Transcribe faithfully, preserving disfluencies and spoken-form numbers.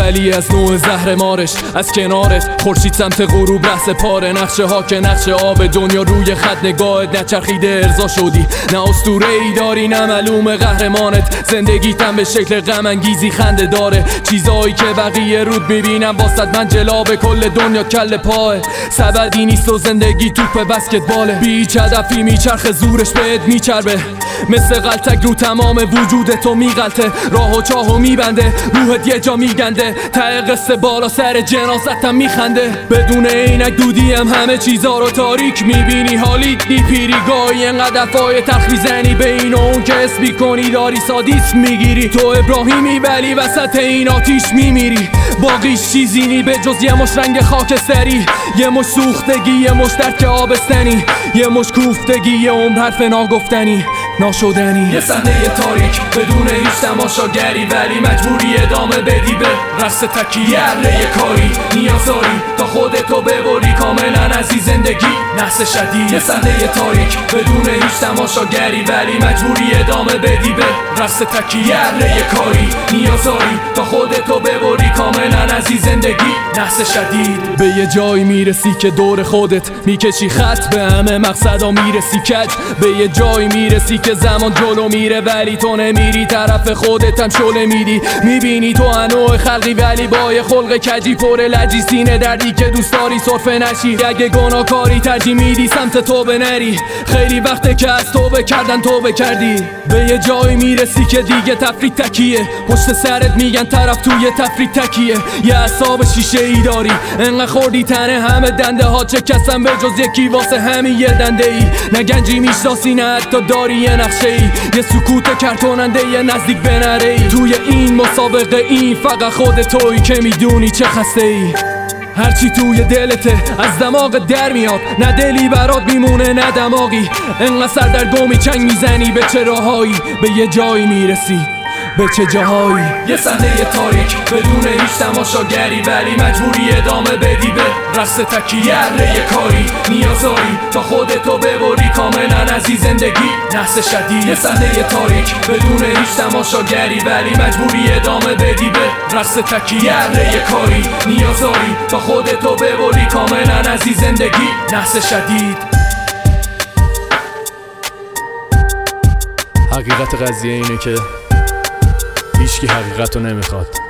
ولی از نوع زهر مارش از کنارت خورشید سمت غروب رأس پاره. نقشه ها که نقشه آب دنیا روی خط نگاهت نچرخیده ارضا شدی. نه اسطوره ای داری نه معلوم قهرمانت. زندگیتم به شکل غم انگیزی خنده داره. چیزایی که بقیه رود میبینم واسط من جلاب کل دنیا کل پاه. سبدی نیست و زندگی توپ بسکتباله. بیچ هدفی میچرخه زورش بهت میچربه. مثل غلطک رو تمام وجودت تو میغلطه. راه و چاهو میبنده روحت یه جا میگنده. ته قصه بالا سر جنازتم میخنده. بدون عینک دودیم همه چیزا رو تاریک میبینی. حالیت نی پیریگاهی انقدر دفعای تلخ میزنی به این و اون که حس میکنی داری سادیسم میگیری. تو ابراهیمی ولی وسط این آتیش میمیری. باقیش چیزی نی به جز یه مش رنگ خاکستری. یه مش سوختگی یه مش درد که آبستنی. یه مش کوفتگی یه عمر حرف ناگفتنی ناشدنی. یه صحنه تاریک بدون هیچ تماشاگری ولی مجبوری ادامه بدی به رقص تکیه. یه کاری نیاز داری تا خودتو ببری کاملا از این زندگی نحس شدید. یه صحنه تاریک بدون هیچ تماشاگری ولی مجبوری ادامه بدی به رقص تکیه. یه کاری نیاز داری تا خودتو ببری کاملا از این زندگی نحس شدید. به یه جایی میرسی که دور خودت میکشی خط به همه مقصدا میرسی کج. به یه جایی میرسی که زمان جلو میره ولی تو نمیری طرف خودت هم شله میدی. میبینی تو انواع خلقی ولی با یه خلق کجی پر لجی. سینه دردی که دوست داری سرفه نشی. اگه گناه کاری ترجیح میدی سمت توبه نری. خیلی وقته که از توبه کردن توبه کردی. به یه جایی میرسی که دیگه تفریط تکیه. پشت سرت میگن طرف توی تفریط تکیه. یه اعصاب شیشه ای داری انقدر خوردی تنه همه دنده ها چه کسن به جز یکی واسه همین یه دنده ای. نه گنجی میشناسی نه حتی داری یه نقشه ای. یه سکوت کرتوننده یه نزدیک به نره ای. توی این مسابقه این فقط خود تویی که میدونی چه خسته ای. هرچی توی دلته از دماغ در میاد. نه دلی برات میمونه نه دماغی. انقدر سردرگمی چنگ میزنی به چه راهایی. به یه جایی میرسی به چه جاهایی. یه صحنه تاریک بدون هیچ تماشاگری ولی مجبوری ادامه بدی به رقص تکیه. یه کاری نیاز داری تا خودتو ببری کاملا از این زندگی نحس شدید. یه صحنه تاریک بدون هیچ تماشاگری ولی مجبوری ادامه بدی به رقص تکیه. یه کاری نیاز داری تا خودتو ببری کاملا از این زندگی نحس شدید. حقیقت قضیه اینه که هیچکی حقیقت رو نمیخواد.